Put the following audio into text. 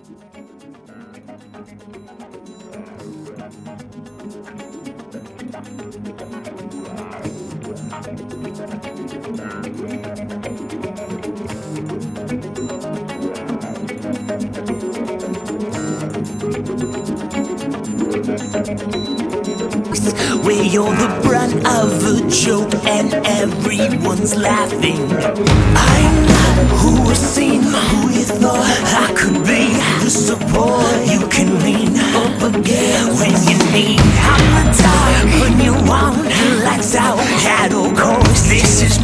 Where you're the brunt of a joke and everyone's laughing. I'm not who was seen, who you thought I could be. The support you can lean up against when you need. I'm the type when you want, lights out, at all costs. This is